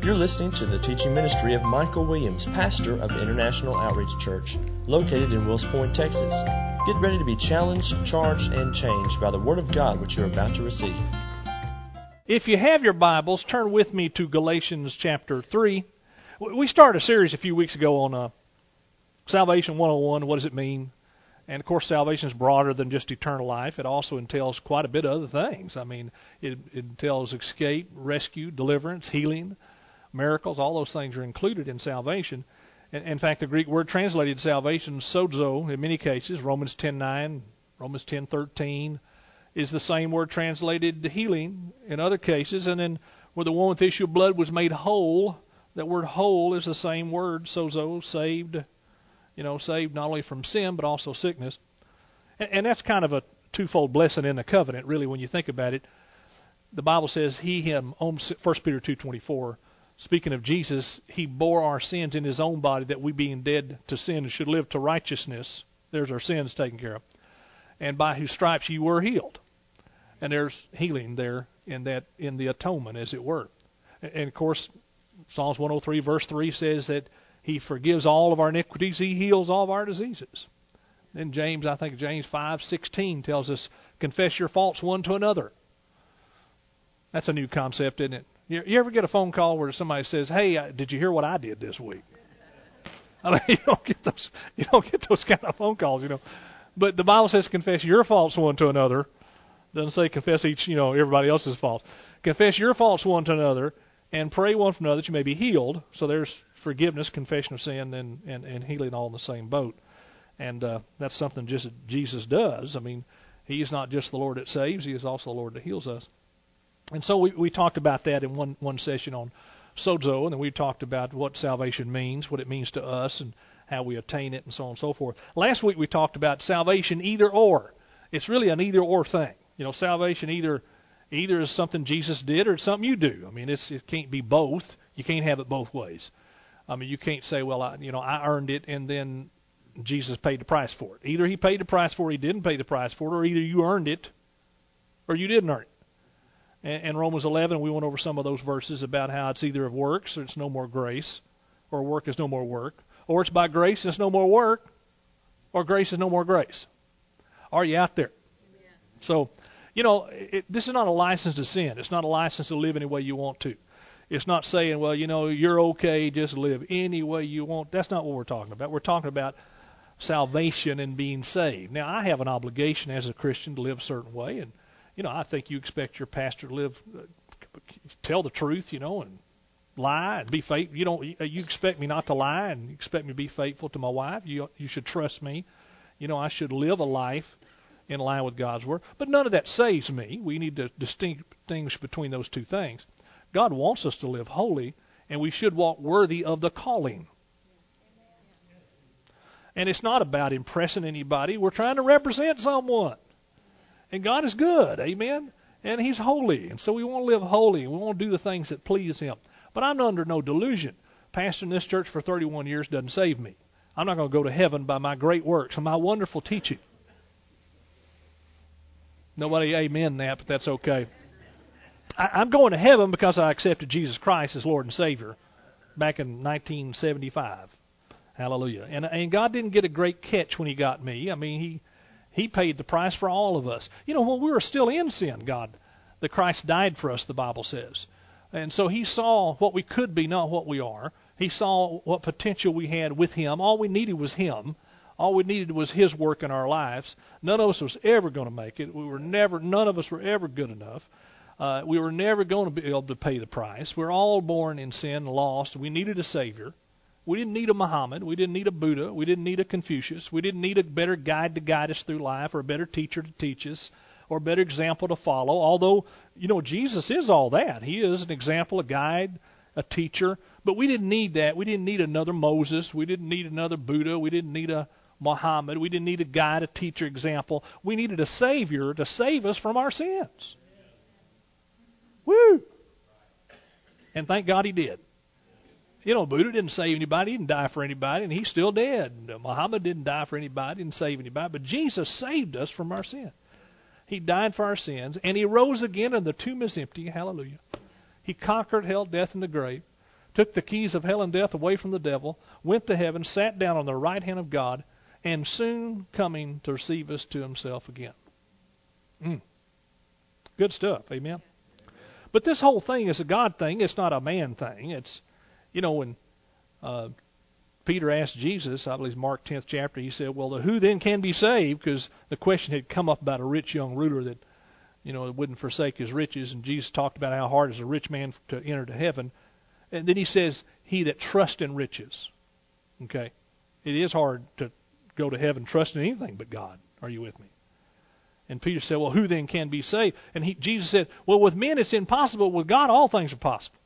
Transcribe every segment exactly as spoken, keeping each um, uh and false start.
You're listening to the teaching ministry of Michael Williams, pastor of International Outreach Church, located in Wills Point, Texas. Get ready to be challenged, charged, and changed by the Word of God which you're about to receive. If you have your Bibles, turn with me to Galatians chapter three. We started a series a few weeks ago on uh, Salvation one oh one. What does it mean? And, of course, salvation is broader than just eternal life. It also entails quite a bit of other things. I mean, it, it entails escape, rescue, deliverance, healing, miracles. All those things are included in salvation. And, in fact, the Greek word translated salvation, sozo, in many cases, Romans ten nine, Romans ten thirteen, is the same word translated healing in other cases. And then where the one with the issue of blood was made whole, that word whole is the same word, sozo, saved, you know, saved not only from sin but also sickness. And, and that's kind of a twofold blessing in the covenant, really, when you think about it. The Bible says he, him, First Peter two twenty-four, speaking of Jesus, he bore our sins in his own body that we being dead to sin should live to righteousness. There's our sins taken care of. And by whose stripes you were healed. And there's healing there in that, in the atonement, as it were. And, and of course, Psalms one oh three verse three says that he forgives all of our iniquities. He heals all of our diseases. Then James, I think James five sixteen tells us, confess your faults one to another. That's a new concept, isn't it? You, you ever get a phone call where somebody says, hey, uh, did you hear what I did this week? I mean, you don't get those, you don't get those kind of phone calls, you know. But the Bible says confess your faults one to another. It doesn't say confess each, you know, everybody else's faults. Confess your faults one to another and pray one for another that you may be healed. So there's forgiveness, confession of sin, and, and, and healing all in the same boat. And uh, that's something just Jesus does. I mean, he is not just the Lord that saves. He is also the Lord that heals us. And so we, we talked about that in one, one session on sozo, and then we talked about what salvation means, what it means to us, and how we attain it, and so on and so forth. Last week we talked about salvation either or. It's really an either or thing. You know, salvation either either is something Jesus did or it's something you do. I mean, it's, it can't be both. You can't have it both ways. I mean, you can't say, well, I, you know, I earned it and then Jesus paid the price for it. Either he paid the price for it, he didn't pay the price for it, or either you earned it or you didn't earn it. And, and Romans eleven, we went over some of those verses about how it's either of works or it's no more grace, or work is no more work, or it's by grace and it's no more work, or grace is no more grace. Are you out there? Amen. So, you know, it, this is not a license to sin. It's not a license to live any way you want to. It's not saying, well, you know, you're okay, just live any way you want. That's not what we're talking about. We're talking about salvation and being saved. Now, I have an obligation as a Christian to live a certain way, and, you know, I think you expect your pastor to live, uh, tell the truth, you know, and lie and be faithful. You don't, you expect me not to lie, and you expect me to be faithful to my wife. You, you should trust me. You know, I should live a life in line with God's Word. But none of that saves me. We need to distinguish between those two things. God wants us to live holy, and we should walk worthy of the calling. And it's not about impressing anybody. We're trying to represent someone. And God is good, amen? And He's holy, and so we want to live holy, and we want to do the things that please Him. But I'm under no delusion. Pastoring this church for thirty-one years doesn't save me. I'm not going to go to heaven by my great works and my wonderful teaching. Nobody amen that, but that's okay. I'm going to heaven because I accepted Jesus Christ as Lord and Savior back in nineteen seventy-five. Hallelujah. And, and God didn't get a great catch when He got me. I mean, He He paid the price for all of us. You know, when we were still in sin, God, the Christ died for us, the Bible says. And so He saw what we could be, not what we are. He saw what potential we had with Him. All we needed was Him. All we needed was His work in our lives. None of us was ever going to make it. We were never, none of us were ever good enough. Uh, we were never going to be able to pay the price. We're all born in sin, lost. We needed a Savior. We didn't need a Muhammad. We didn't need a Buddha. We didn't need a Confucius. We didn't need a better guide to guide us through life or a better teacher to teach us or a better example to follow. Although, you know, Jesus is all that. He is an example, a guide, a teacher. But we didn't need that. We didn't need another Moses. We didn't need another Buddha. We didn't need a Muhammad. We didn't need a guide, a teacher, example. We needed a Savior to save us from our sins. Woo! And thank God He did. You know, Buddha didn't save anybody. He didn't die for anybody, and he's still dead. Muhammad didn't die for anybody, didn't save anybody. But Jesus saved us from our sin. He died for our sins, and He rose again, and the tomb is empty. Hallelujah. He conquered hell, death, and the grave. took the keys of hell and death away from the devil, went to heaven, sat down on the right hand of God, and soon coming to receive us to himself again. Mm. Good stuff, amen? But this whole thing is a God thing. It's not a man thing. It's, you know, when uh, Peter asked Jesus, I believe Mark tenth chapter, he said, well, the who then can be saved? Because the question had come up about a rich young ruler that, you know, wouldn't forsake his riches. And Jesus talked about how hard it is a rich man to enter to heaven. And then he says, he that trusts in riches. Okay? It is hard to go to heaven trusting anything but God. Are you with me? And Peter said, well, who then can be saved? And he, Jesus said, well, with men it's impossible. With God, all things are possible.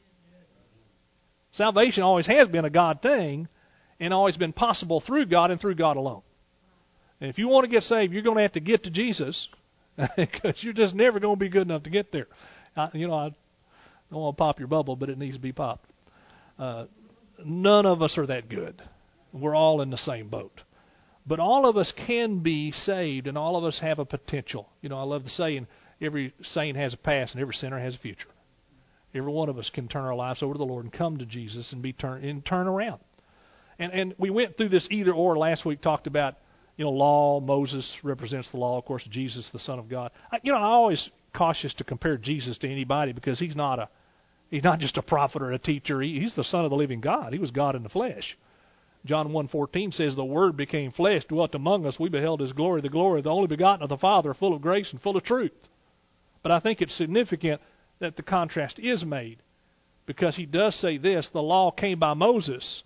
Salvation always has been a God thing and always been possible through God and through God alone. And if you want to get saved, you're going to have to get to Jesus because you're just never going to be good enough to get there. I, you know, I don't want to pop your bubble, but it needs to be popped. Uh, none of us are that good. We're all in the same boat. But all of us can be saved, and all of us have a potential. You know, I love the saying, every saint has a past and every sinner has a future. Every one of us can turn our lives over to the Lord and come to Jesus and be turn and turn around. And and we went through this either or last week, talked about, you know, law. Moses represents the law. Of course, Jesus, the Son of God. I, you know, I'm always cautious to compare Jesus to anybody because he's not a he's not just a prophet or a teacher. He, he's the Son of the living God. He was God in the flesh. John one fourteen says, the Word became flesh, dwelt among us. We beheld his glory, the glory of the only begotten of the Father, full of grace and full of truth. But I think it's significant that the contrast is made because he does say this, the law came by Moses,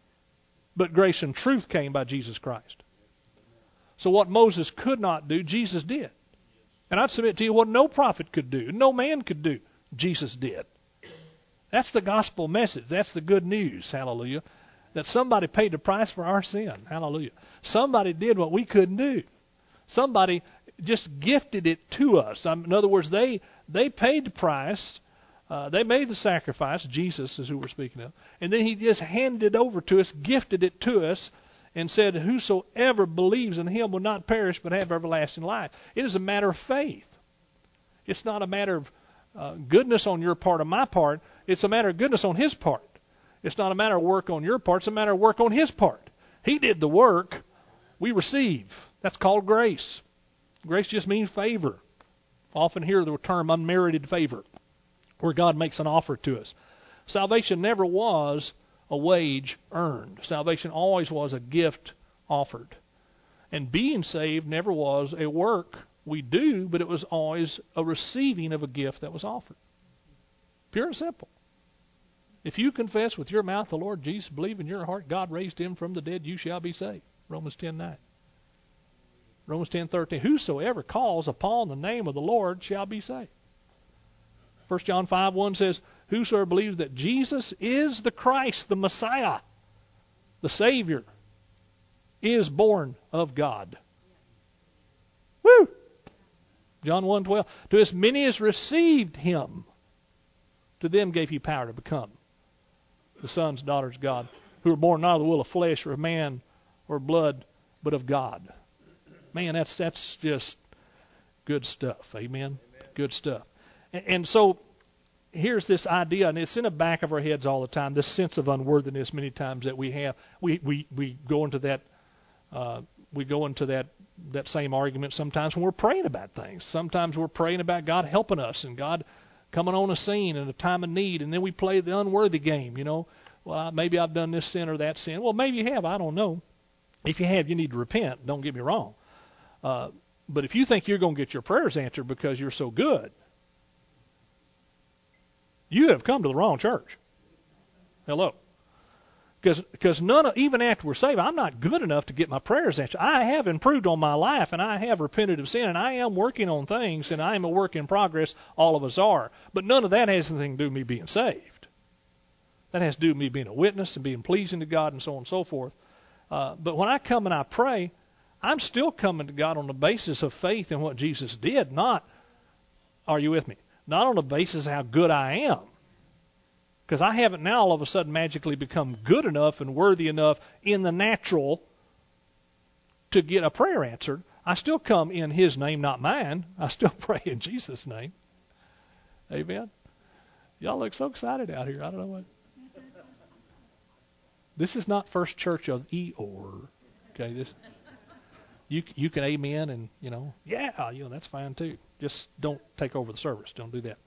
but grace and truth came by Jesus Christ. So what Moses could not do, Jesus did. And I'd submit to you what no prophet could do, no man could do, Jesus did. That's the gospel message. That's the good news. Hallelujah. That somebody paid the price for our sin. Hallelujah. Somebody did what we couldn't do. Somebody just gifted it to us. In other words, they they paid the price. Uh, they made the sacrifice. Jesus is who we're speaking of. And then he just handed it over to us, gifted it to us, and said, whosoever believes in him will not perish but have everlasting life. It is a matter of faith. It's not a matter of uh, goodness on your part or my part. It's a matter of goodness on his part. It's not a matter of work on your part. It's a matter of work on his part. He did the work. We receive. That's called grace. Grace just means favor. Often hear the term unmerited favor, where God makes an offer to us. Salvation never was a wage earned. Salvation always was a gift offered. And being saved never was a work we do, but it was always a receiving of a gift that was offered. Pure and simple. If you confess with your mouth the Lord Jesus, believe in your heart God raised him from the dead, you shall be saved. Romans ten nine. Romans ten thirteen. Whosoever calls upon the name of the Lord shall be saved. First John five one says, whosoever believes that Jesus is the Christ, the Messiah, the Savior, is born of God. Woo! John one twelve. To as many as received him, to them gave he power to become the sons and daughters of God, who are born not of the will of flesh or of man or blood, but of God. Man, that's that's just good stuff. Amen? Amen. Good stuff. And, and so here's this idea, and it's in the back of our heads all the time, this sense of unworthiness many times that we have. We we, we go into that uh, we go into that, that same argument sometimes when we're praying about things. Sometimes we're praying about God helping us and God coming on a scene in a time of need, and then we play the unworthy game, you know. Well, maybe I've done this sin or that sin. Well, maybe you have. I don't know. If you have, you need to repent. Don't get me wrong. Uh, but if you think you're going to get your prayers answered because you're so good, you have come to the wrong church. Hello. Because none of, even after we're saved, I'm not good enough to get my prayers answered. I have improved on my life, and I have repented of sin, and I am working on things, and I am a work in progress. All of us are. But none of that has anything to do with me being saved. That has to do with me being a witness and being pleasing to God and so on and so forth. Uh, but when I come and I pray, I'm still coming to God on the basis of faith in what Jesus did, not, are you with me? Not on the basis of how good I am. Because I haven't now all of a sudden magically become good enough and worthy enough in the natural to get a prayer answered. I still come in his name, not mine. I still pray in Jesus' name. Amen. Y'all look so excited out here. I don't know what. This is not First Church of Eeyore. Okay, this you you can amen and you know yeah you know that's fine too. Just don't take over the service. Don't do that.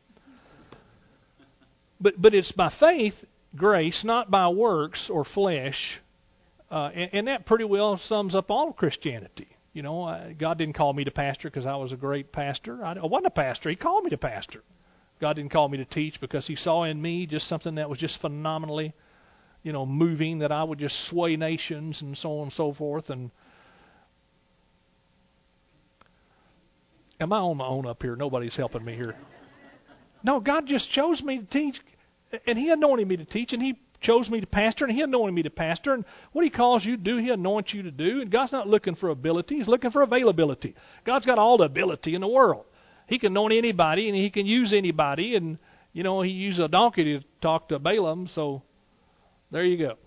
But but it's by faith, grace, not by works or flesh, uh, and, and that pretty well sums up all of Christianity. You know, I, God didn't call me to pastor because I was a great pastor. I, I wasn't a pastor. He called me to pastor. God didn't call me to teach because He saw in me just something that was just phenomenally, you know, moving, that I would just sway nations and so on and so forth. And am I on my own up here? Nobody's helping me here. No, God just chose me to teach, and He anointed me to teach, and He chose me to pastor, and He anointed me to pastor. And what He calls you to do, He anoints you to do. And God's not looking for ability. He's looking for availability. God's got all the ability in the world. He can anoint anybody, and He can use anybody. And, you know, He used a donkey to talk to Balaam, so there you go.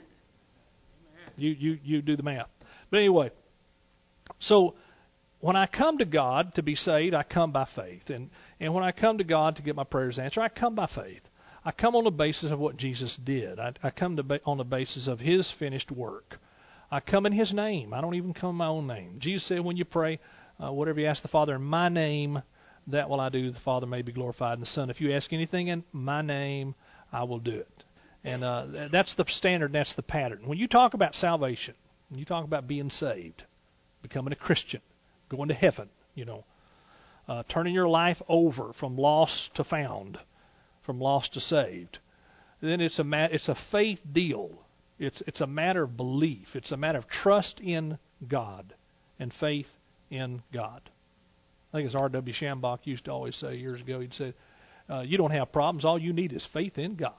You, you, you do the math. But anyway, so when I come to God to be saved, I come by faith. And, and when I come to God to get my prayers answered, I come by faith. I come on the basis of what Jesus did. I, I come to ba- on the basis of His finished work. I come in His name. I don't even come in my own name. Jesus said when you pray, uh, whatever you ask the Father in my name, that will I do. The Father may be glorified in the Son. If you ask anything in my name, I will do it. And uh, that's the standard, that's the pattern. When you talk about salvation, when you talk about being saved, becoming a Christian, going to heaven, you know, uh, turning your life over from lost to found, from lost to saved, then it's a ma- it's a faith deal. It's it's a matter of belief. It's a matter of trust in God and faith in God. I think as R W Shambach used to always say years ago, he'd say, uh, you don't have problems. All you need is faith in God.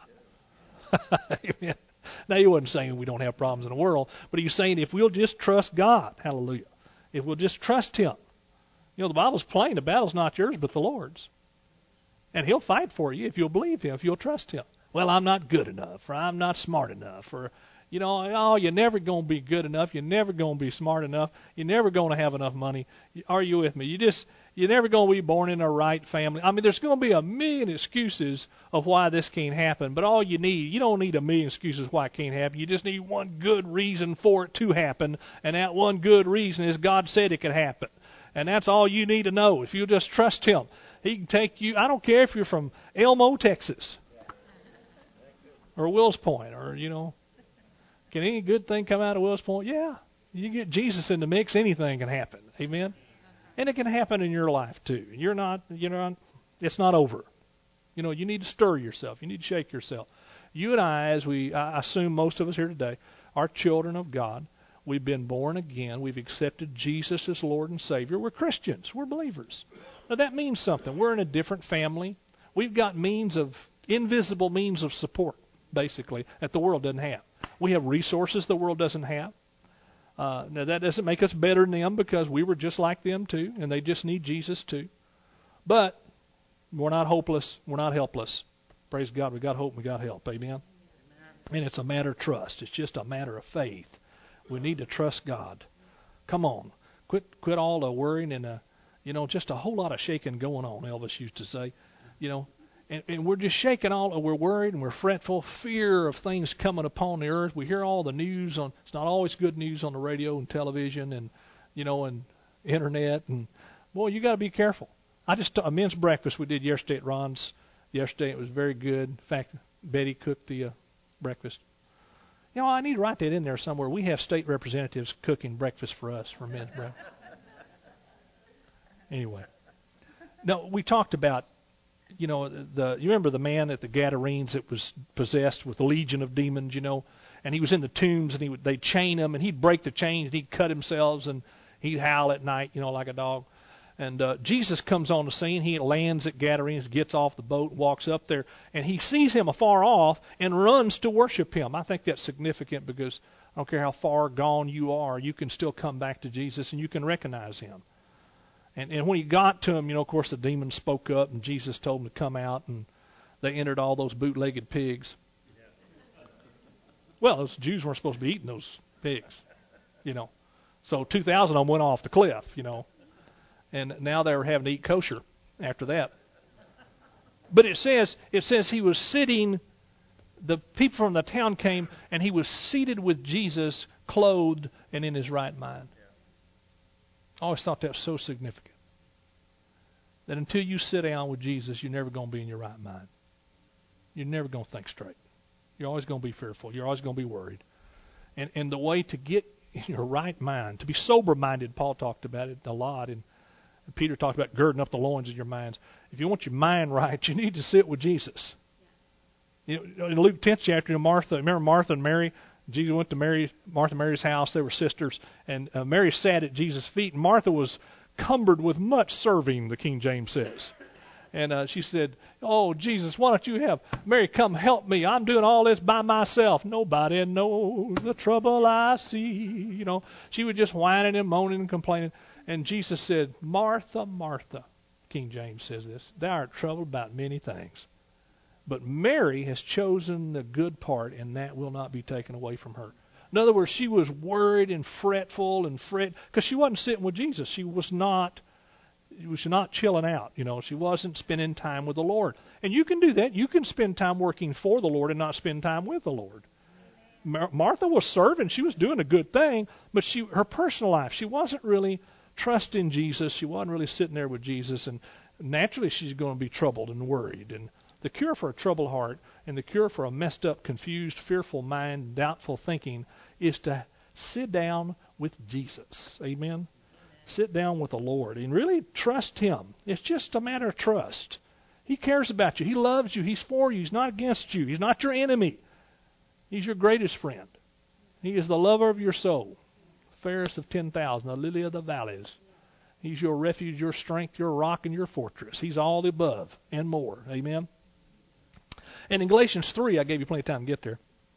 Amen. Now, he wasn't saying we don't have problems in the world, but he's saying if we'll just trust God, hallelujah, if we'll just trust Him. You know, the Bible's plain. The battle's not yours but the Lord's. And He'll fight for you if you'll believe Him, if you'll trust Him. Well, I'm not good enough, or I'm not smart enough, or, you know, oh, you're never going to be good enough. You're never going to be smart enough. You're never going to have enough money. Are you with me? You just, you're never going to be born in a right family. I mean, there's going to be a million excuses of why this can't happen, but all you need, you don't need a million excuses why it can't happen. You just need one good reason for it to happen, and that one good reason is God said it could happen. And that's all you need to know. If you just trust Him, He can take you. I don't care if you're from Elmo, Texas, or Wills Point, or, you know, can any good thing come out of Wills Point? Yeah. You get Jesus in the mix, anything can happen. Amen? And it can happen in your life too. You're not, you know, it's not over. You know, you need to stir yourself. You need to shake yourself. You and I, as we, I assume most of us here today, are children of God. We've been born again. We've accepted Jesus as Lord and Savior. We're Christians. We're believers. Now that means something. We're in a different family. We've got means of, invisible means of support, basically, that the world doesn't have. We have resources the world doesn't have. Uh, now that doesn't make us better than them because we were just like them too, and they just need Jesus too. But we're not hopeless. We're not helpless. Praise God. We got hope. We got help. Amen. Amen. And it's a matter of trust. It's just a matter of faith. We need to trust God. Come on, quit quit all the worrying and uh, you know, just a whole lot of shaking going on. Elvis used to say, you know, and, and we're just shaking all. We're worried and we're fretful, fear of things coming upon the earth. We hear all the news on. It's not always good news on the radio and television and, you know, and internet. And boy, you got to be careful. I just a men's breakfast we did yesterday at Ron's. Yesterday it was very good. In fact, Betty cooked the uh, breakfast. You know, I need to write that in there somewhere. We have state representatives cooking breakfast for us for men's breakfast. Anyway, no, we talked about, you know, the you remember the man at the Gadarenes that was possessed with a legion of demons, you know, and he was in the tombs and he would they'd chain him and he'd break the chains and he'd cut himself and he'd howl at night, you know, like a dog. And uh, Jesus comes on the scene. He lands at Gadarenes, gets off the boat, walks up there, and he sees him afar off and runs to worship him. I think that's significant because I don't care how far gone you are, you can still come back to Jesus and you can recognize him. And, and when he got to him, you know, of course, the demons spoke up and Jesus told them to come out, and they entered all those bootlegged pigs. Well, those Jews weren't supposed to be eating those pigs, you know. So two thousand of them went off the cliff, you know. And now they were having to eat kosher after that. But it says it says he was sitting the people from the town came, and he was seated with Jesus, clothed and in his right mind. I always thought that was so significant. That until you sit down with Jesus, you're never going to be in your right mind. You're never going to think straight. You're always going to be fearful. You're always going to be worried. And and the way to get in your right mind, to be sober-minded, Paul talked about it a lot, and Peter talked about girding up the loins of your minds. If you want your mind right, you need to sit with Jesus. You know, in Luke tenth chapter, Martha, remember Martha and Mary? Jesus went to Mary, Martha and Mary's house. They were sisters, and uh, Mary sat at Jesus' feet, and Martha was cumbered with much serving, the King James says. And uh, she said, "Oh, Jesus, why don't you have Mary come help me? I'm doing all this by myself. Nobody knows the trouble I see." You know, she was just whining and moaning and complaining. And Jesus said, "Martha, Martha," King James says this, "thou art troubled about many things. But Mary has chosen the good part, and that will not be taken away from her." In other words, she was worried and fretful and fret because she wasn't sitting with Jesus. She was not She was not chilling out, you know. She wasn't spending time with the Lord. And you can do that. You can spend time working for the Lord and not spend time with the Lord. Mar- Martha was serving. She was doing a good thing, but she, her personal life, she wasn't really trusting Jesus. She wasn't really sitting there with Jesus. And naturally, she's going to be troubled and worried. And the cure for a troubled heart and the cure for a messed up, confused, fearful mind, doubtful thinking is to sit down with Jesus. Amen? Sit down with the Lord and really trust Him. It's just a matter of trust. He cares about you. He loves you. He's for you. He's not against you. He's not your enemy. He's your greatest friend. He is the lover of your soul, fairest of ten thousand, the lily of the valleys. He's your refuge, your strength, your rock, and your fortress. He's all the above and more. Amen? And in Galatians three, I gave you plenty of time to get there.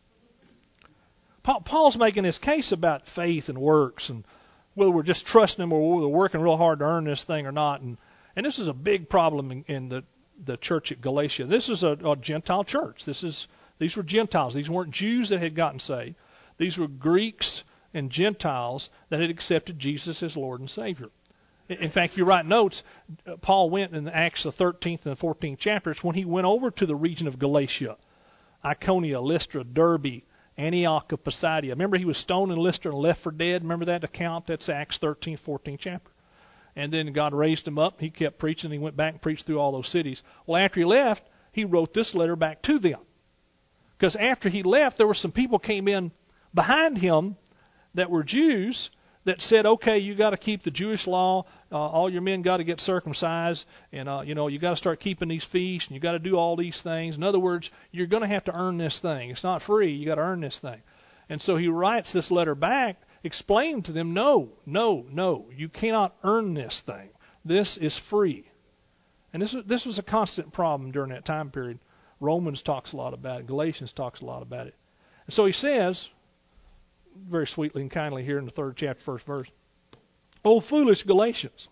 Paul's making his case about faith and works and whether we're just trusting Him or whether we're working real hard to earn this thing or not. And and this is a big problem in, in the, the church at Galatia. This is a, a Gentile church. This is These were Gentiles. These weren't Jews that had gotten saved. These were Greeks and Gentiles that had accepted Jesus as Lord and Savior. In fact, if you write notes, Paul went in Acts the thirteenth and the fourteenth chapters when he went over to the region of Galatia, Iconia, Lystra, Derbe, Antioch of Pisidia. Remember he was stoned in Lystra and left for dead? Remember that account? That's Acts thirteenth, fourteenth chapter. And then God raised him up. He kept preaching. He went back and preached through all those cities. Well, after he left, he wrote this letter back to them. Because after he left, there were some people came in behind him that were Jews that said, okay, you got to keep the Jewish law. Uh, all your men got to get circumcised. And, uh, you know, you got to start keeping these feasts. And you got to do all these things. In other words, you're going to have to earn this thing. It's not free. You got to earn this thing. And so he writes this letter back, explaining to them, no, no, no, you cannot earn this thing. This is free. And this, this was a constant problem during that time period. Romans talks a lot about it. Galatians talks a lot about it. And so he says, very sweetly and kindly here in the third chapter, first verse, "O foolish Galatians."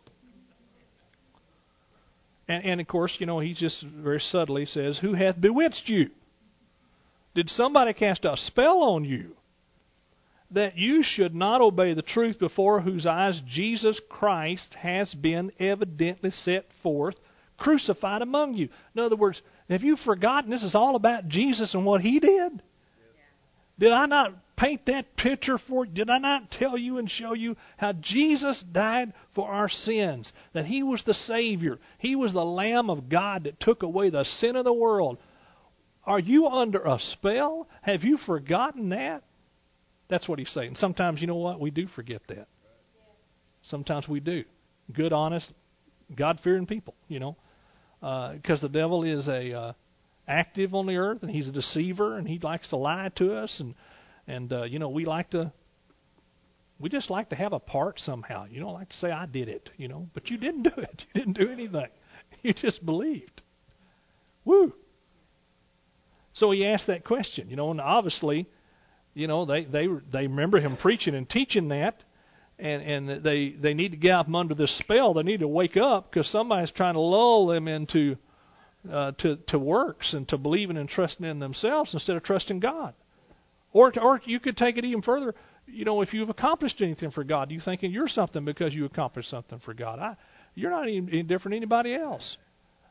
And, and of course, you know, he just very subtly says, "Who hath bewitched you? Did somebody cast a spell on you that you should not obey the truth, before whose eyes Jesus Christ has been evidently set forth, crucified among you?" In other words, have you forgotten this is all about Jesus and what He did? Did I not paint that picture for you? Did I not tell you and show you how Jesus died for our sins? That He was the Savior. He was the Lamb of God that took away the sin of the world. Are you under a spell? Have you forgotten that? That's what he's saying. Sometimes, you know what? We do forget that. Sometimes we do. Good, honest, God-fearing people, you know. Because uh, the devil is a uh, active on the earth, and he's a deceiver, and he likes to lie to us, and and uh, you know, we like to, we just like to have a part somehow. You don't like to say I did it, you know, but you didn't do it. You didn't do anything. You just believed. Woo. So he asked that question, you know, and obviously, you know, they they they remember him preaching and teaching that. And, and they, they need to get out from under this spell. They need to wake up because somebody's trying to lull them into uh, to, to works and to believing and trusting in themselves instead of trusting God. Or, to, or you could take it even further. You know, if you've accomplished anything for God, you thinking you're something because you accomplished something for God. I, you're not any, any different than anybody else.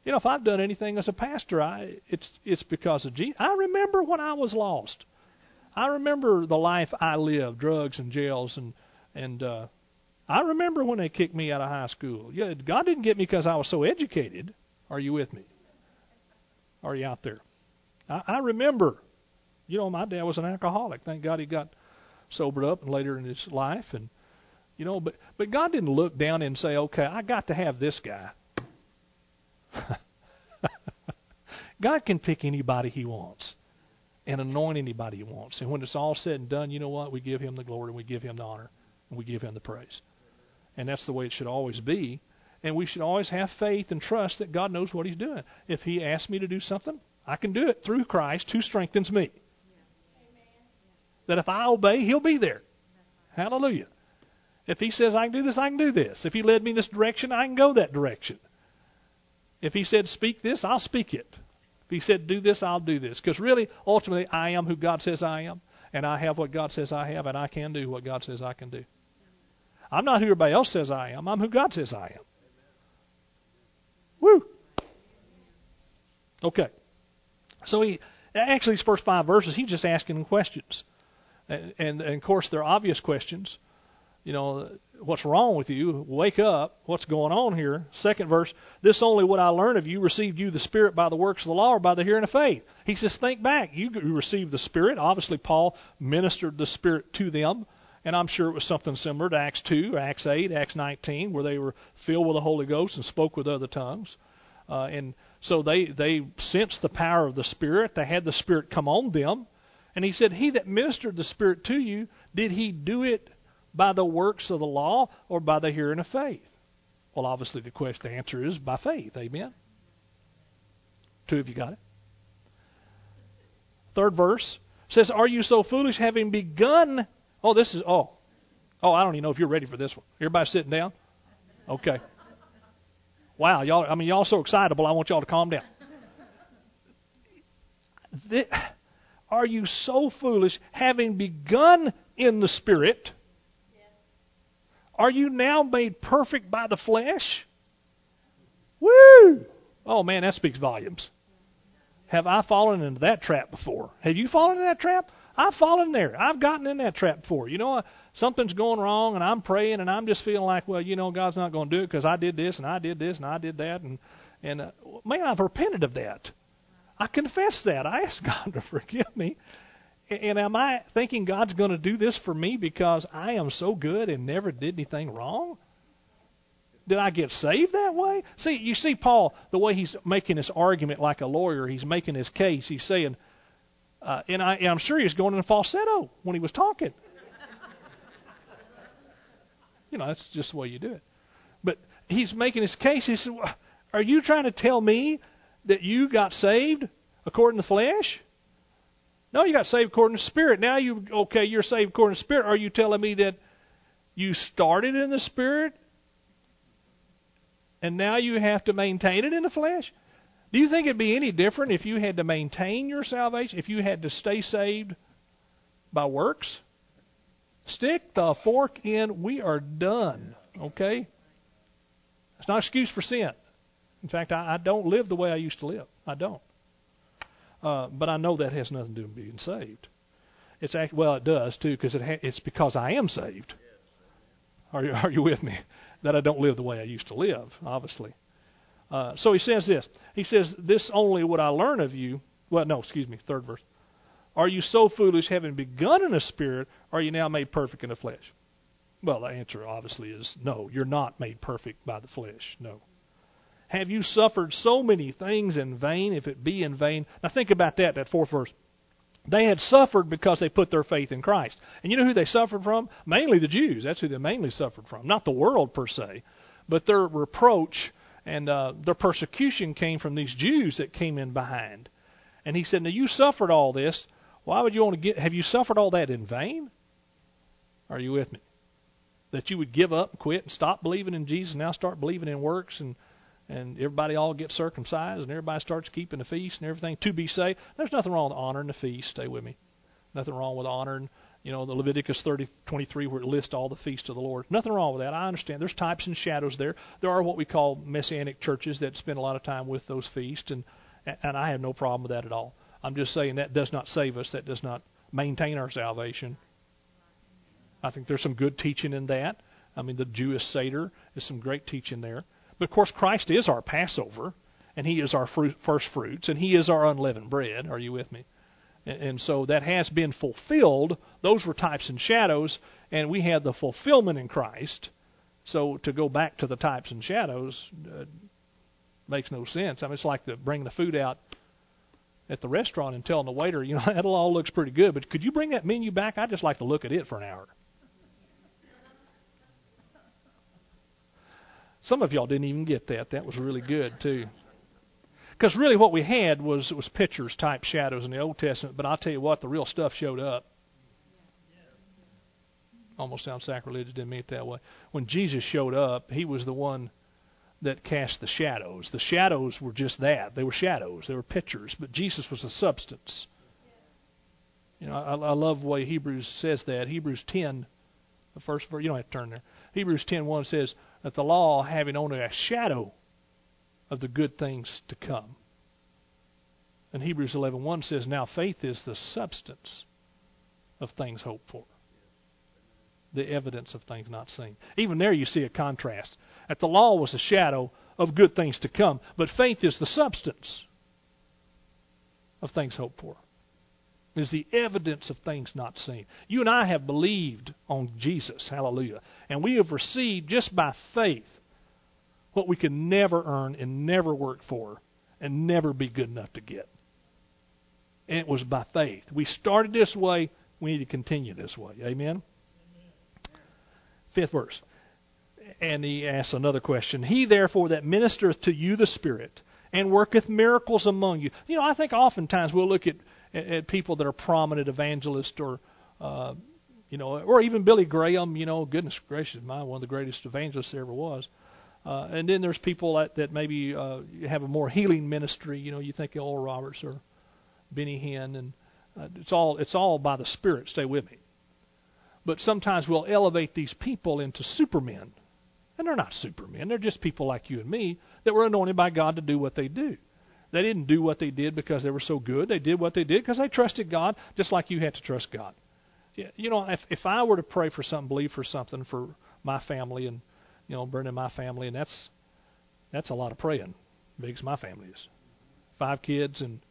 You know, if I've done anything as a pastor, I it's it's because of Jesus. I remember when I was lost. I remember the life I lived, drugs and jails, and and uh, I remember when they kicked me out of high school. Yeah, God didn't get me because I was so educated. Are you with me? Are you out there? I, I remember. You know, my dad was an alcoholic. Thank God he got sobered up and later in his life, and you know, but but God didn't look down and say, okay, I got to have this guy. God can pick anybody he wants and anoint anybody he wants. And when it's all said and done, you know what? We give him the glory and we give him the honor and we give him the praise. And that's the way it should always be. And we should always have faith and trust that God knows what he's doing. If he asks me to do something, I can do it through Christ who strengthens me. That if I obey, he'll be there. Hallelujah. If he says I can do this, I can do this. If he led me in this direction, I can go that direction. If he said speak this, I'll speak it. If he said do this, I'll do this. Because really, ultimately, I am who God says I am, and I have what God says I have, and I can do what God says I can do. I'm not who everybody else says I am. I'm who God says I am. Woo! Okay. So he actually, these first five verses, he's just asking them questions. And, and, and, of course, they're obvious questions. You know, what's wrong with you? Wake up. What's going on here? Second verse, this only would I learn of you, received you the Spirit by the works of the law or by the hearing of faith. He says, think back. You received the Spirit. Obviously, Paul ministered the Spirit to them. And I'm sure it was something similar to Acts two, Acts eight, Acts nineteen, where they were filled with the Holy Ghost and spoke with other tongues. Uh, and so they, they sensed the power of the Spirit. They had the Spirit come on them. And he said, he that ministered the Spirit to you, did he do it by the works of the law or by the hearing of faith? Well, obviously the question, the answer is by faith. Amen. Two of you got it. Third verse says, are you so foolish, having begun? Oh, this is, oh. Oh, I don't even know if you're ready for this one. Everybody sitting down? Okay. Wow, y'all, I mean, y'all so excitable, I want y'all to calm down. The, are you so foolish, having begun in the Spirit? Are you now made perfect by the flesh? Woo! Oh, man, that speaks volumes. Have I fallen into that trap before? Have you fallen into that trap? I've fallen there. I've gotten in that trap before. You know, something's going wrong, and I'm praying, and I'm just feeling like, well, you know, God's not going to do it because I did this, and I did this, and I did that. And, and uh, man, I've repented of that. I confess that. I ask God to forgive me. And am I thinking God's going to do this for me because I am so good and never did anything wrong? Did I get saved that way? See, you see Paul, the way he's making his argument like a lawyer, he's making his case. He's saying, uh, and, I, and I'm sure he was going in falsetto when he was talking. You know, that's just the way you do it. But he's making his case. He said, are you trying to tell me that you got saved according to the flesh? No, you got saved according to the Spirit. Now you, okay, you're saved according to the Spirit. Are you telling me that you started in the Spirit and now you have to maintain it in the flesh? Do you think it'd be any different if you had to maintain your salvation, if you had to stay saved by works? Stick the fork in. We are done, okay? It's not an excuse for sin. In fact, I, I don't live the way I used to live. I don't. Uh, but I know that has nothing to do with being saved. It's act, well, it does too, because it ha- it's because I am saved. Are you are you with me? That I don't live the way I used to live, obviously. Uh, so he says this. He says, "This only would I learn of you." Well, no, excuse me. Third verse. Are you so foolish, having begun in the Spirit, are you now made perfect in the flesh? Well, the answer obviously is no. You're not made perfect by the flesh. No. Have you suffered so many things in vain, if it be in vain? Now think about that, that fourth verse. They had suffered because they put their faith in Christ. And you know who they suffered from? Mainly the Jews. That's who they mainly suffered from. Not the world per se, but their reproach and uh, their persecution came from these Jews that came in behind. And he said, now you suffered all this. Why would you want to get, have you suffered all that in vain? Are you with me? That you would give up and quit and stop believing in Jesus and now start believing in works and And everybody all gets circumcised, and everybody starts keeping the feast and everything to be saved. There's nothing wrong with honoring the feast. Stay with me. Nothing wrong with honoring, you know, the Leviticus thirty twenty-three where it lists all the feasts of the Lord. Nothing wrong with that. I understand. There's types and shadows there. There are what we call Messianic churches that spend a lot of time with those feasts, and and I have no problem with that at all. I'm just saying that does not save us. That does not maintain our salvation. I think there's some good teaching in that. I mean, the Jewish Seder is some great teaching there. But, of course, Christ is our Passover, and he is our fruit, first fruits, and he is our unleavened bread. Are you with me? And, and so that has been fulfilled. Those were types and shadows, and we had the fulfillment in Christ. So to go back to the types and shadows uh, makes no sense. I mean, it's like the, bringing the food out at the restaurant and telling the waiter, you know, that all looks pretty good, but could you bring that menu back? I'd just like to look at it for an hour. Some of y'all didn't even get that. That was really good, too. Because really what we had was was pictures, type, shadows in the Old Testament, but I'll tell you what, the real stuff showed up. Almost sounds sacrilegious, didn't mean it that way. When Jesus showed up, he was the one that cast the shadows. The shadows were just that. They were shadows. They were pictures, but Jesus was the substance. You know, I, I love the way Hebrews says that. Hebrews ten, the first verse, you don't have to turn there. Hebrews ten one says that the law having only a shadow of the good things to come. And Hebrews eleven one says, now faith is the substance of things hoped for, the evidence of things not seen. Even there you see a contrast. That the law was a shadow of good things to come, but faith is the substance of things hoped for. Is the evidence of things not seen. You and I have believed on Jesus, hallelujah, and we have received just by faith what we could never earn and never work for and never be good enough to get. And it was by faith. We started this way, we need to continue this way. Amen? Fifth verse. And he asks another question. He therefore that ministereth to you the Spirit and worketh miracles among you. You know, I think oftentimes we'll look at at people that are prominent evangelists or, uh, you know, or even Billy Graham, you know, goodness gracious, my one of the greatest evangelists there ever was. Uh, and then there's people that, that maybe uh, have a more healing ministry. You know, you think of Oral Roberts or Benny Hinn, and uh, it's all it's all by the Spirit. Stay with me. But sometimes we'll elevate these people into supermen, and they're not supermen. They're just people like you and me that were anointed by God to do what they do. They didn't do what they did because they were so good. They did what they did because they trusted God, just like you had to trust God. You know, if if I were to pray for something, believe for something for my family and, you know, Brenda and my family, and that's that's a lot of praying, big as my family is. Five kids and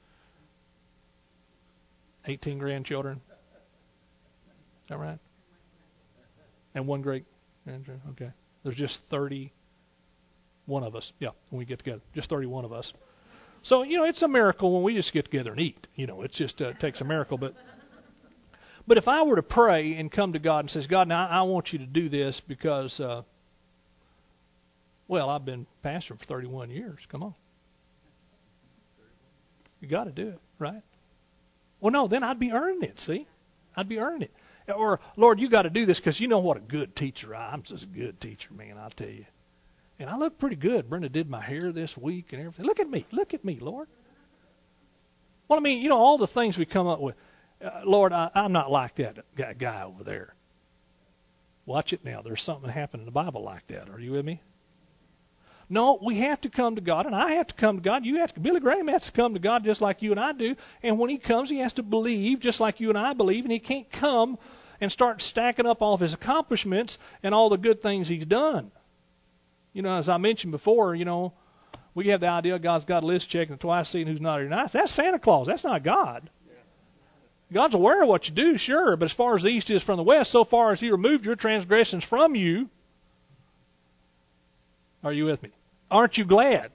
eighteen grandchildren. Is that right? And one great grandchild. Okay. There's just thirty-one of us. Yeah, when we get together. Just thirty-one of us. So, you know, it's a miracle when we just get together and eat. You know, it just uh, takes a miracle. But but if I were to pray and come to God and says, God, now I want you to do this because, uh, well, I've been pastor for thirty-one years. Come on. You got to do it, right? Well, no, then I'd be earning it, see? I'd be earning it. Or, Lord, you got to do this because you know what a good teacher I am. I'm just a good teacher, man, I'll tell you. And I look pretty good. Brenda did my hair this week and everything. Look at me. Look at me, Lord. Well, I mean, you know, all the things we come up with. Uh, Lord, I, I'm not like that guy, guy over there. Watch it now. There's something happening in the Bible like that. Are you with me? No, we have to come to God, and I have to come to God. You have to. Billy Graham has to come to God just like you and I do. And when he comes, he has to believe just like you and I believe. And he can't come and start stacking up all of his accomplishments and all the good things he's done. You know, as I mentioned before, you know, we have the idea God's got a list checking twice, seeing who's not here nice. That's Santa Claus. That's not God. God's aware of what you do, sure, but as far as the east is from the west, so far as he removed your transgressions from you. Are you with me? Aren't you glad?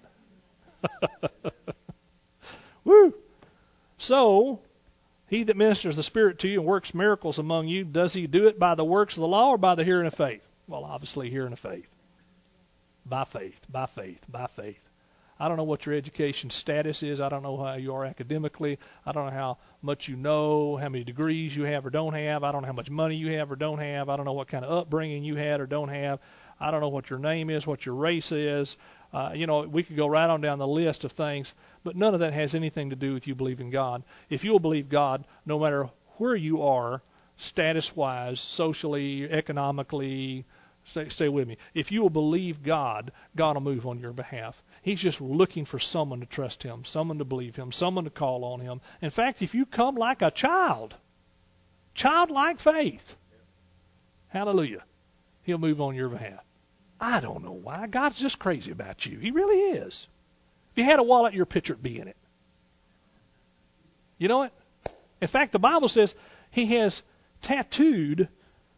Woo! So, he that ministers the Spirit to you and works miracles among you, does he do it by the works of the law or by the hearing of faith? Well, obviously hearing of faith. By faith, by faith, by faith. I don't know what your education status is. I don't know how you are academically. I don't know how much you know, how many degrees you have or don't have. I don't know how much money you have or don't have. I don't know what kind of upbringing you had or don't have. I don't know what your name is, what your race is. Uh, you know, we could go right on down the list of things, but none of that has anything to do with you believing God. If you'll believe God, no matter where you are, status-wise, socially, economically. Stay, stay with me. If you will believe God, God will move on your behalf. He's just looking for someone to trust Him, someone to believe Him, someone to call on Him. In fact, if you come like a child, childlike faith, hallelujah, He'll move on your behalf. I don't know why. God's just crazy about you. He really is. If you had a wallet, your picture would be in it. You know what? In fact, the Bible says He has tattooed,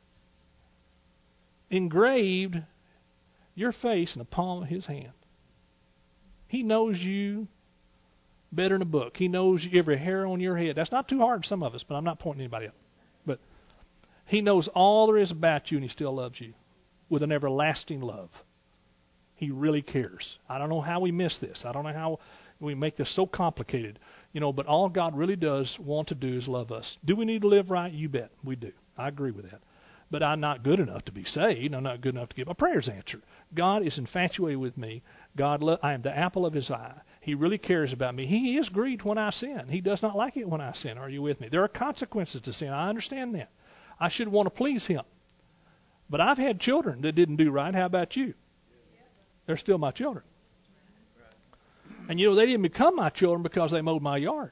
engraved your face in the palm of His hand. He knows you better than a book. He knows every hair on your head. That's not too hard for some of us, but I'm not pointing anybody out. But He knows all there is about you, and He still loves you with an everlasting love. He really cares. I don't know how we miss this. I don't know how we make this so complicated. You know, but all God really does want to do is love us. Do we need to live right? You bet. We do. I agree with that. But I'm not good enough to be saved. I'm not good enough to get my prayers answered. God is infatuated with me. God, lo- I am the apple of His eye. He really cares about me. He is grieved when I sin. He does not like it when I sin. Are you with me? There are consequences to sin. I understand that. I should want to please Him. But I've had children that didn't do right. How about you? They're still my children. And you know, they didn't become my children because they mowed my yard.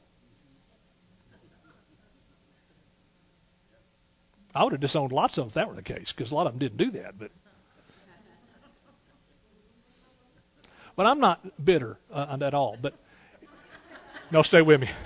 I would have disowned lots of them if that were the case, because a lot of them didn't do that. But but I'm not bitter uh, at all. But no, stay with me.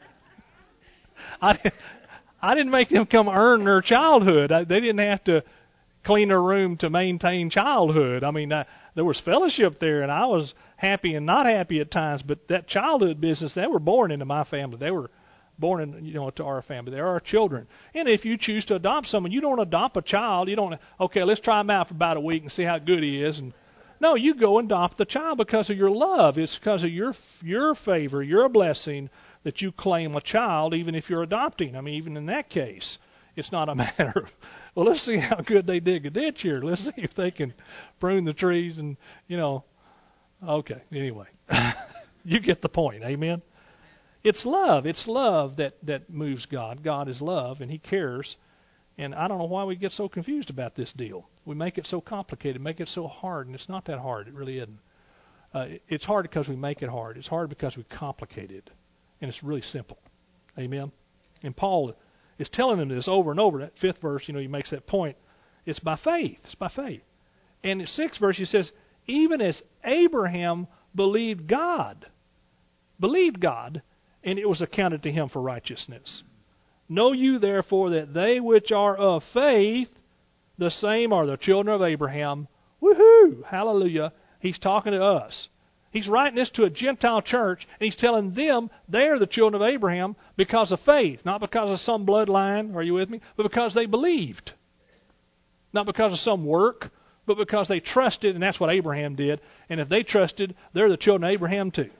I I didn't make them come earn their childhood. I, they didn't have to clean their room to maintain childhood. I mean, I, there was fellowship there, and I was happy and not happy at times. But that childhood business, they were born into my family. They were born in, you know, to our family. They are our children. And if you choose to adopt someone, you don't adopt a child. You don't, okay, let's try him out for about a week and see how good he is. And no, you go and adopt the child because of your love. It's because of your your favor, your blessing that you claim a child, even if you're adopting. I mean, even in that case, it's not a matter of, well, let's see how good they dig a ditch here. Let's see if they can prune the trees and, you know, okay, anyway. You get the point, amen? It's love. It's love that, that moves God. God is love, and He cares. And I don't know why we get so confused about this deal. We make it so complicated, make it so hard, and it's not that hard. It really isn't. Uh, it's hard because we make it hard. It's hard because we complicate it. And it's really simple. Amen? And Paul is telling them this over and over. That fifth verse, you know, he makes that point. It's by faith. It's by faith. And in the sixth verse, he says, even as Abraham believed God, believed God, and it was accounted to him for righteousness. Know you therefore that they which are of faith, the same are the children of Abraham. Woohoo! Hallelujah. He's talking to us. He's writing this to a Gentile church, and he's telling them they're the children of Abraham because of faith, not because of some bloodline, are you with me? But because they believed. Not because of some work, but because they trusted, and that's what Abraham did. And if they trusted, they're the children of Abraham too.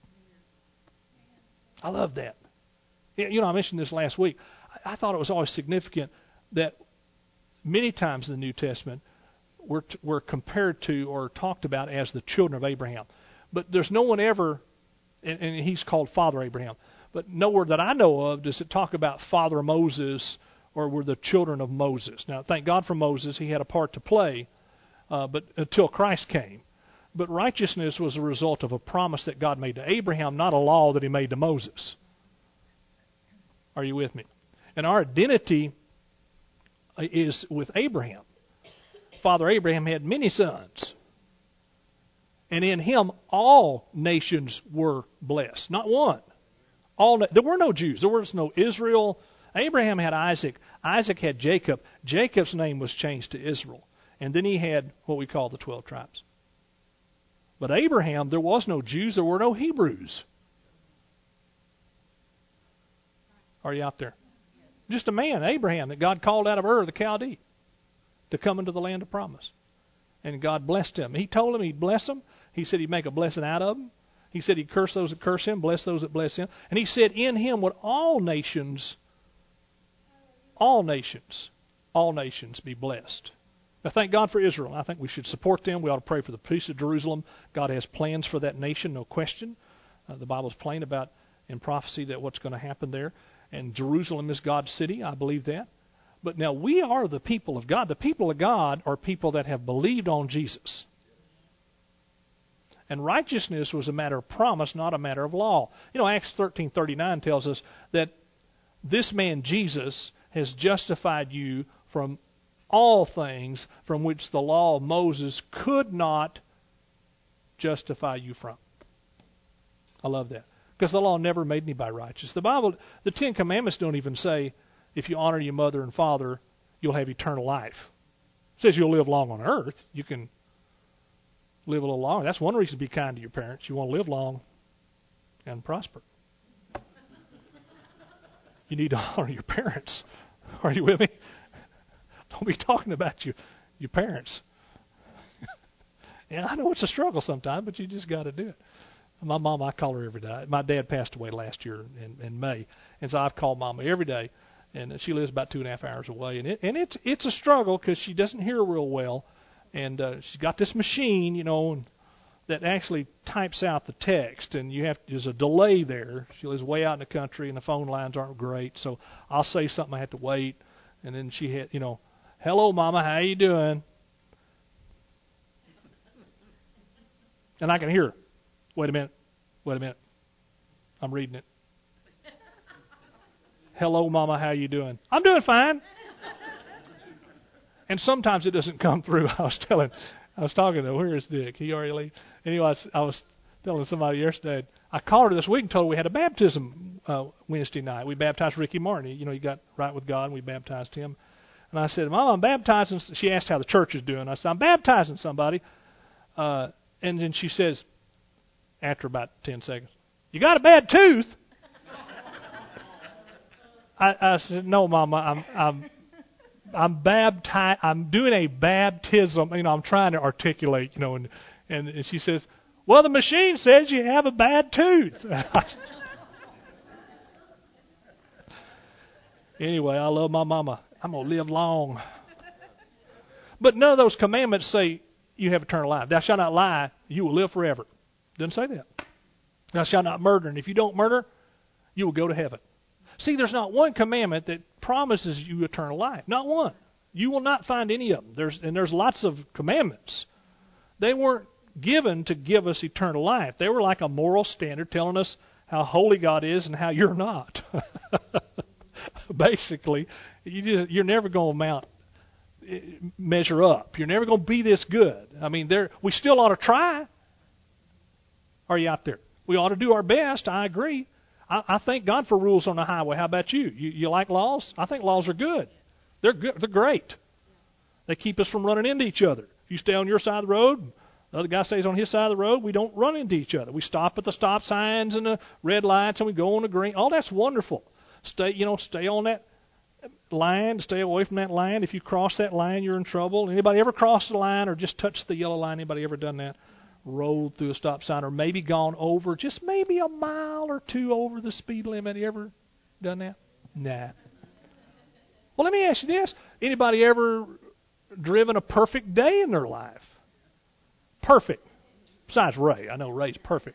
I love that. You know, I mentioned this last week. I thought it was always significant that many times in the New Testament we're, t- we're compared to or talked about as the children of Abraham. But there's no one ever, and, and he's called Father Abraham, but nowhere that I know of does it talk about Father Moses or we're the children of Moses. Now, thank God for Moses. He had a part to play, uh, but until Christ came. But righteousness was a result of a promise that God made to Abraham, not a law that He made to Moses. Are you with me? And our identity is with Abraham. Father Abraham had many sons. And in him, all nations were blessed. Not one. All na- There were no Jews. There was no Israel. Abraham had Isaac. Isaac had Jacob. Jacob's name was changed to Israel. And then he had what we call the twelve tribes. But Abraham, there was no Jews. There were no Hebrews. Are you out there? Just a man, Abraham, that God called out of Ur, the Chaldee, to come into the land of promise. And God blessed him. He told him He'd bless them. He said He'd make a blessing out of them. He said He'd curse those that curse Him, bless those that bless Him. And He said in Him would all nations, all nations, all nations be blessed. Now, thank God for Israel. I think we should support them. We ought to pray for the peace of Jerusalem. God has plans for that nation, no question. Uh, the Bible's plain about in prophecy that what's going to happen there. and Jerusalem is God's city. I believe that. But now we are the people of God. The people of God are people that have believed on Jesus. And righteousness was a matter of promise, not a matter of law. You know, Acts thirteen thirty-nine tells us that this man Jesus has justified you from all things from which the law of Moses could not justify you from. I love that. Because the law never made anybody righteous. The Bible, the Ten Commandments don't even say, if you honor your mother and father, you'll have eternal life. It says you'll live long on earth. You can live a little longer. That's one reason to be kind to your parents. You want to live long and prosper. You need to honor your parents. Are you with me? Don't be talking about you, your parents. And I know it's a struggle sometimes, but you just got to do it. My mom, I call her every day. My dad passed away last year in, in May, and so I've called Mama every day, and she lives about two and a half hours away. And it, and it's it's a struggle because she doesn't hear real well, and uh, she's got this machine, you know, and that actually types out the text, and you have there's a delay there. She lives way out in the country, and the phone lines aren't great, so I'll say something, I have to wait, and then she had, you know, hello, Mama, how you doing? And I can hear her. Wait a minute. Wait a minute. I'm reading it. Hello, Mama, how you doing? I'm doing fine. And sometimes it doesn't come through. I was telling, I was talking to, where is Dick? He already left. Anyway, I was, I was telling somebody yesterday, I called her this week and told her we had a baptism uh, Wednesday night. We baptized Ricky Martin. You know, he got right with God, and we baptized him. And I said, Mom, I'm baptizing. She asked how the church is doing. I said, I'm baptizing somebody. Uh, and then she says, after about ten seconds, you got a bad tooth? I, I said, no, Mama, I'm I'm I'm baptized. I'm doing a baptism. You know, I'm trying to articulate. You know, and and, and she says, well, the machine says you have a bad tooth. Anyway, I love my mama. I'm gonna live long. But none of those commandments say you have eternal life. Thou shalt not lie. You will live forever. Doesn't say that. Thou shalt not murder, and if you don't murder, you will go to heaven. See, there's not one commandment that promises you eternal life. Not one. You will not find any of them. There's and there's lots of commandments. They weren't given to give us eternal life. They were like a moral standard telling us how holy God is and how you're not. Basically, you just, you're never going to mount measure up. You're never going to be this good. I mean, there we still ought to try. Are you out there? We ought to do our best. I agree. I, I thank God for rules on the highway. How about you? you? You like laws? I think laws are good. They're good. They're great. They keep us from running into each other. If you stay on your side of the road, the other guy stays on his side of the road, we don't run into each other. We stop at the stop signs and the red lights, and we go on the green. All that's wonderful. Stay, you know, stay on that line. Stay away from that line. If you cross that line, you're in trouble. Anybody ever crossed the line or just touched the yellow line? Anybody ever done that? Rolled through a stop sign or maybe gone over, just maybe a mile or two over the speed limit. You ever done that? Nah. Well, let me ask you this. Anybody ever driven a perfect day in their life? Perfect. Besides Ray. I know Ray's perfect.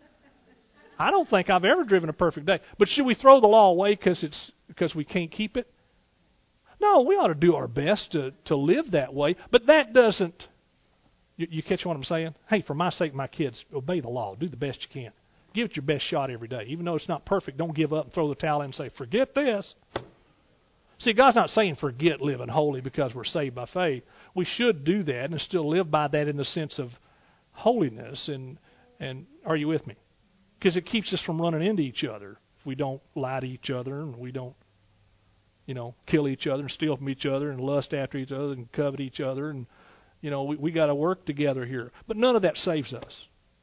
I don't think I've ever driven a perfect day. But should we throw the law away because it's because we can't keep it? No, we ought to do our best to, to live that way. But that doesn't... You, you catch what I'm saying? Hey, for my sake, my kids, obey the law. Do the best you can. Give it your best shot every day. Even though it's not perfect, don't give up and throw the towel in and say, forget this. See, God's not saying forget living holy because we're saved by faith. We should do that and still live by that in the sense of holiness. And, and are you with me? Because it keeps us from running into each other. If we don't lie to each other and we don't, you know, kill each other and steal from each other and lust after each other and covet each other and You know, we, we got to work together here. But none of that saves us.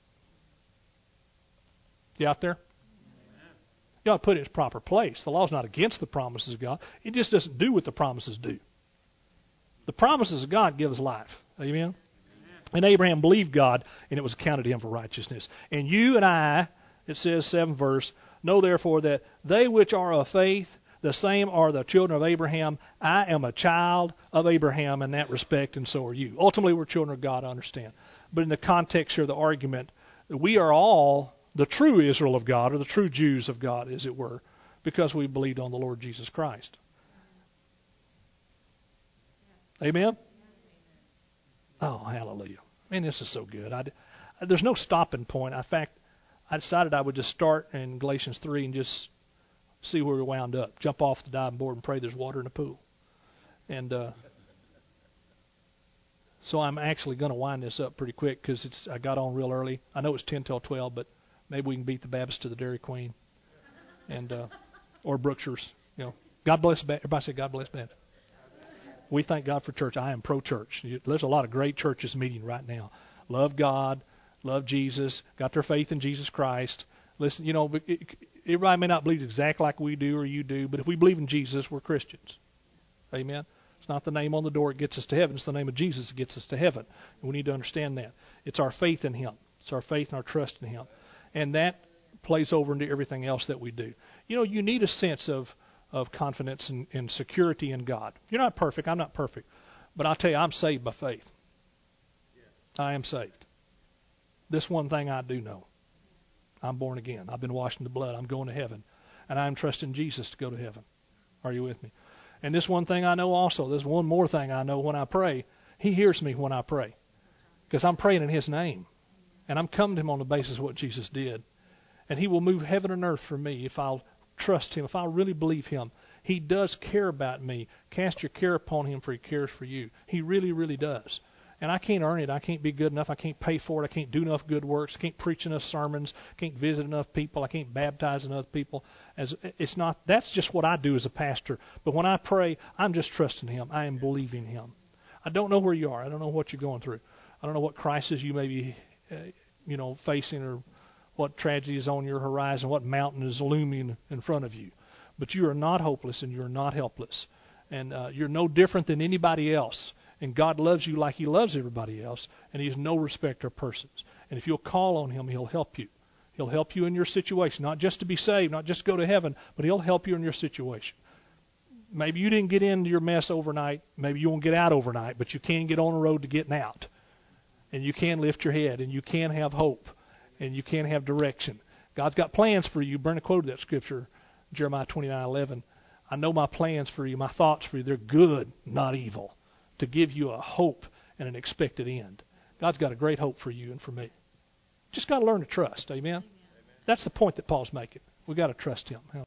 You out there? You ought to put it in its proper place. The law's not against the promises of God. It just doesn't do what the promises do. The promises of God give us life. Amen? Amen. And Abraham believed God, and it was accounted to him for righteousness. And you and I, it says, seventh verse, know therefore that they which are of faith, the same are the children of Abraham. I am a child of Abraham in that respect, and so are you. Ultimately, we're children of God, I understand. But in the context here of the argument, we are all the true Israel of God, or the true Jews of God, as it were, because we believed on the Lord Jesus Christ. Amen? Oh, hallelujah. Man, this is so good. I, there's no stopping point. In fact, I decided I would just start in Galatians three and just see where we wound up. Jump off the diving board and pray there's water in the pool. And uh, so I'm actually going to wind this up pretty quick because it's I got on real early. I know it's ten till twelve, but maybe we can beat the Baptist to the Dairy Queen, and uh, or Brookshire's. You know, God bless. Everybody say God bless Baptist. We thank God for church. I am pro-church. There's a lot of great churches meeting right now. Love God, love Jesus, got their faith in Jesus Christ. Listen, you know, it, everybody may not believe exactly like we do or you do, but if we believe in Jesus, we're Christians. Amen. It's not the name on the door that gets us to heaven. It's the name of Jesus that gets us to heaven. And we need to understand that. It's our faith in Him. It's our faith and our trust in Him. And that plays over into everything else that we do. You know, you need a sense of, of confidence and, and security in God. You're not perfect. I'm not perfect. But I'll tell you, I'm saved by faith. Yes. I am saved. This one thing I do know. I'm born again. I've been washed in the blood. I'm going to heaven. And I'm trusting Jesus to go to heaven. Are you with me? And this one thing I know also, there's one more thing I know when I pray. He hears me when I pray. Because I'm praying in His name. And I'm coming to Him on the basis of what Jesus did. And He will move heaven and earth for me if I'll trust Him, if I'll really believe Him. He does care about me. Cast your care upon Him, for He cares for you. He really, really does. And I can't earn it. I can't be good enough. I can't pay for it. I can't do enough good works. I can't preach enough sermons. I can't visit enough people. I can't baptize enough people. As it's not. That's just what I do as a pastor. But when I pray, I'm just trusting Him. I am believing Him. I don't know where you are. I don't know what you're going through. I don't know what crisis you may be, uh, you know, facing, or what tragedy is on your horizon, what mountain is looming in front of you. But you are not hopeless and you are not helpless. And uh, you're no different than anybody else. And God loves you like He loves everybody else, and He is no respecter of persons. And if you'll call on Him, He'll help you. He'll help you in your situation, not just to be saved, not just to go to heaven, but He'll help you in your situation. Maybe you didn't get into your mess overnight. Maybe you won't get out overnight, but you can get on the road to getting out. And you can lift your head, and you can have hope, and you can have direction. God's got plans for you. Brenda quoted that scripture, Jeremiah twenty-nine eleven. I know my plans for you, my thoughts for you. They're good, not evil, to give you a hope and an expected end. God's got a great hope for you and for me. Just got to learn to trust. Amen? Amen. That's the point that Paul's making. We've got to trust Him.